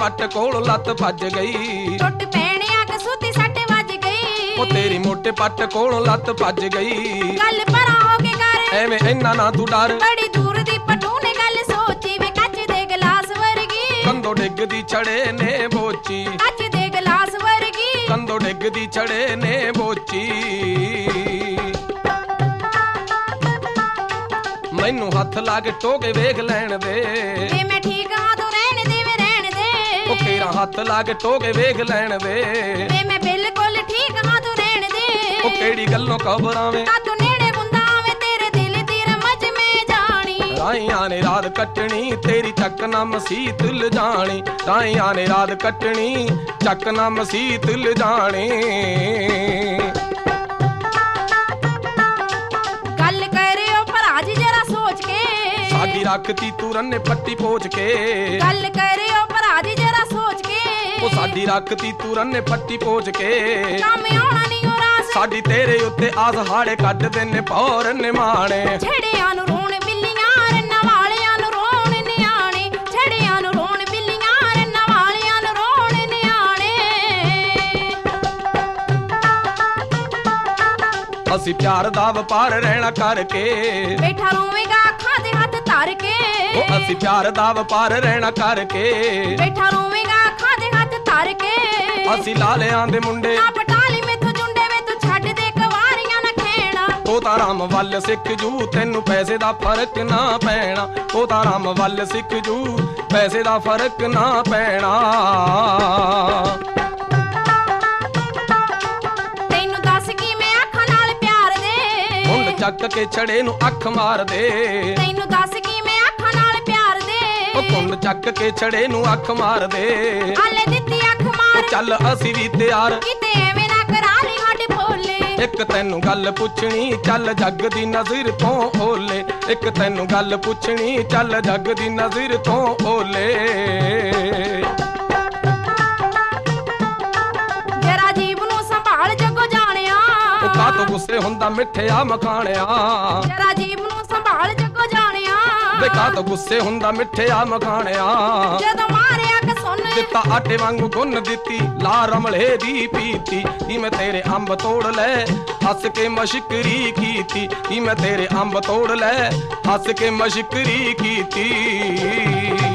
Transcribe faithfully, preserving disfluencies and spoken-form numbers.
पट कोल लत भज गई टुट पैणे अग सूती सट वज गई ओ तेरी मोटे पट कोल लत भज गई गल परा हो के कर एवें इन्ना ना तू डर बड़ी दूर दी पटू ने गल सोची वे कच दे गिलास वर्गी कंधों डिगदी छड़े ने बोची कच दे गिलास वर्गी कंधों डिगदी छड़े ने बोची मैनू हथ ला के टोके वेख लैण दे वे मैं ठीक हां तू रहने दे वे रहने दे ओ तेरा हथ ला के टोके वेख लैण दे वे मैं बिल्कुल ठीक हां तू रहने दे ओ केड़ी गल्लों खबरां वे ता तू नेड़े बुंदा वे तेरे दिल दी रमज में जानी राइयां ने रात कटनी तेरी चक ना मसीत ल जानी राइयां ने रात कटनी चक ना मसीत ल जानी साडी रखती तू रन्ने पट्टी पोच के गल करियो भरा जी जरा सोच के ओ साडी रखती तू रन्ने पट्टी पोच के काम आउणा नहीं हो रास साडी तेरे उत्ते आस हाड़े कट देने पौर निमाणे छड़ियां नु रोण बिल्लियां रन्ना वालियां नु रोण नियाणे छड़ियां नु रोण बिल्लियां रन्ना वालियां नु रोण नियाणे ਅਸੀਂ प्यार दा ਵਪਾਰ ਰਹਿਣਾ करके बैठा रोवेगा अखां दे हथ धर के ओ ਅਸੀਂ प्यार दा ਵਪਾਰ ਰਹਿਣਾ करके बैठा रोवेगा अखां दे हथ धर के ਅਸੀਂ ਲਾਲਿਆਂ ਦੇ ਮੁੰਡੇ ना पटाली मेथों जुंडे वे तू छੱਡ दे कवारियां ना खेना ਉਹ ਤਾਂ ਰਾਮ ਵੱਲ ਸਿੱਖ ਜੂ ਤੈਨੂੰ ਪੈਸੇ ਦਾ ਫਰਕ ਨਾ ਪੈਣਾ ਉਹ ਤਾਂ ਰਾਮ ਵੱਲ ਸਿੱਖ ਜੂ ਪੈਸੇ ਦਾ ਫਰਕ ਨਾ ਪੈਣਾ ਤੈਨੂੰ ਦੱਸ ਕੀ ਮੈਂ ਅੱਖਾਂ ਨਾਲ ਪਿਆਰ ਦੇ ਮੁੰਡ ਚੱਕ ਕੇ ਛੜੇ ਨੂੰ ਅੱਖ ਮਾਰ ਦੇ ਤੈਨੂੰ ਦੱਸ ਕੀ ਮੈਂ ਅੱਖਾਂ ਨਾਲ ਪਿਆਰ ਦੇ ਉਹ ਕੁੰਡ ਚੱਕ ਕੇ ਛੜੇ ਨੂੰ ਅੱਖ ਮਾਰ ਦੇ ਆਲੇ ਦਿੱਤੀ ਅੱਖ ਮਾਰ ਉਹ ਚੱਲ ਅਸੀਂ ਵੀ ਤਿਆਰ ਕਿਤੇ ਐਵੇਂ ਨਾ ਕਰਾ ਲਈ ਸਾਡੇ ਭੋਲੇ ਇੱਕ ਤੈਨੂੰ ਗੱਲ ਪੁੱਛਣੀ ਚੱਲ ਜੱਗ ਦੀ ਨਜ਼ਰ ਤੋਂ ਓਲੇ ਇੱਕ ਤੈਨੂੰ ਗੱਲ ਪੁੱਛਣੀ ਚੱਲ ਜੱਗ ਦੀ ਨਜ਼ਰ ਤੋਂ ਓਲੇ ਜਰਾ ਜੀਬ ਨੂੰ ਸੰਭਾਲ ਜੱਗੋ ਜਾਣਿਆ ਉਹ ਕਾ ਤੋਂ ਗੁੱਸੇ ਹੁੰਦਾ ਮਿੱਠਿਆ ਮਖਾਣਿਆ ਜਰਾ ਜੀਬ ਨੂੰ ਸੰਭਾਲ ਜੱਗੋ ਜਾਣਿਆ ਵੇ ਕਾ ਤੋਂ ਗੁੱਸੇ ਹੁੰਦਾ ਮਿੱਠਿਆ ਮਖਾਣਿਆ ਜਦੋਂ ਮਾਰਿਆ ਕਿ ਸੁਣ ਦਿੱਤਾ ਆਟੇ ਵਾਂਗੂ ਗੁੰਨ ਦਿੱਤੀ ਲਾ ਰਮਲੇ ਦੀ ਪੀਤੀ ਕੀ ਮੈਂ ਤੇਰੇ ਅੰਬ ਤੋੜ ਲੈ ਹੱਸ ਕੇ ਮਸ਼ਕਰੀ ਕੀਤੀ ਕੀ ਮੈਂ ਤੇਰੇ ਅੰਬ ਤੋੜ ਲੈ ਹੱਸ ਕੇ ਮਸ਼ਕਰੀ ਕੀਤੀ